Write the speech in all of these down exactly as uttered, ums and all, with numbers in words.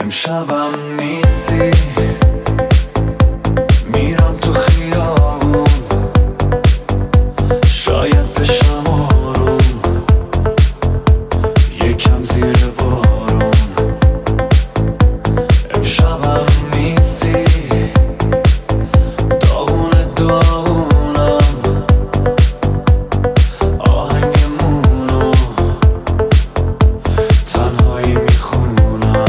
امشبم نیستی، میرم تو خیابون، شاید بشم آروم، یکم زیر بارون. امشبم نیستی، داغون داغونم، آهنگمونو تنهایی میخونم.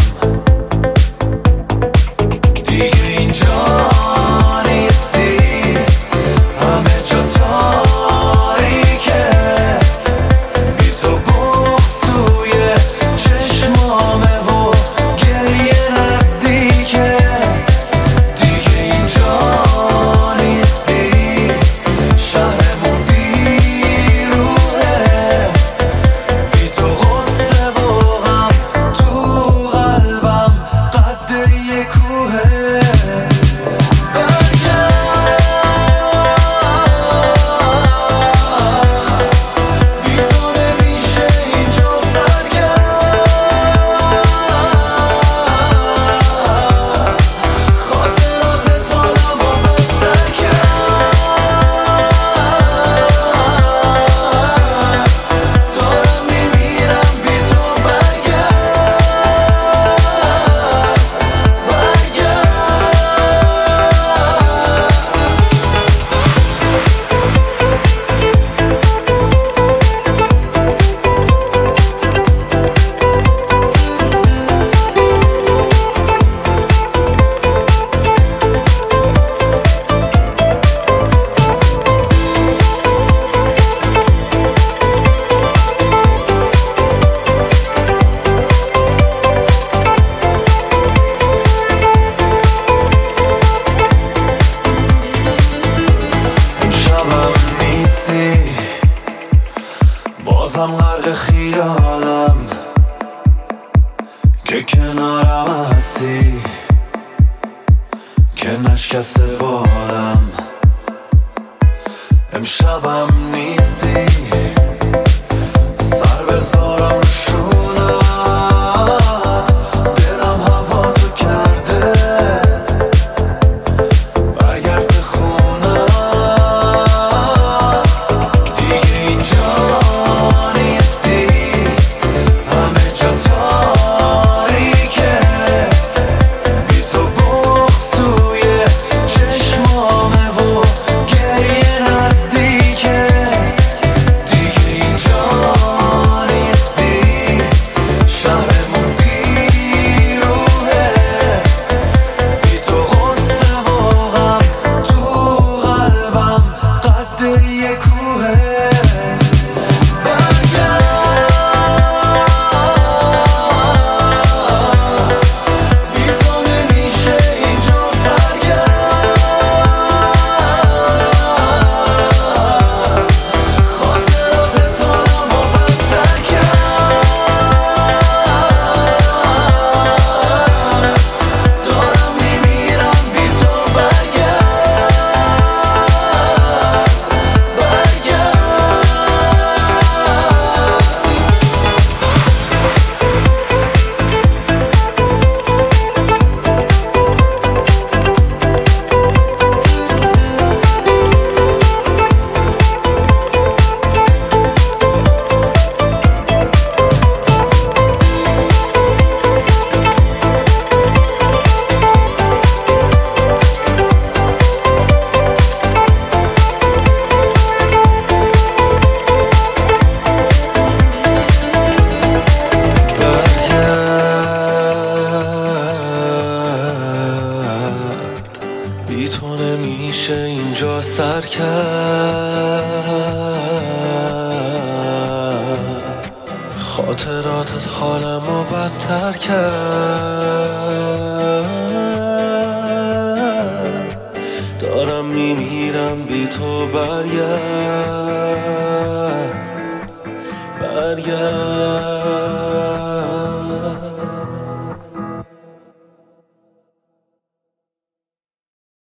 دیگه اینجا نیستی، همه جا تاریکه، بی تو بغض توی چشمامه و گریه نزدیکه. دیگه اینجا نیستی، شهرمون بیروحه، بی تو غصه و غم تو قلبم قد یه کوهه. بی تو نمیشه اینجا سرگرم، خاطرات تالم و بدتر کرد. دارم میمیرم بی تو، برگرد امشبم نیستی، بازم غرق خیالم که کنارم هستی، که نشکسته بالم. امشبم نیستی، سر بذارم رو شونت، دلم هوا تو کرده، برگرد به خونم. دیگه اینجا نیستی، همه جا تاریکه، بی تو بغض توی چشمامه و گریه نزدیکه. دیگه اینجا نیستی، شهرمون بیروحه، بی تو غصه و غم تو قلبم قد یه کوهه. بی تو نمیشه اینجا سرگرم، خاطرات تالم و بدتر کرد. دارم میمیرم بی تو، برگرد بی تو نمیشه اینجا سر کرد، خاطراتت حالمو بدتر کرد. دارم میمیرم بی تو، برگرد.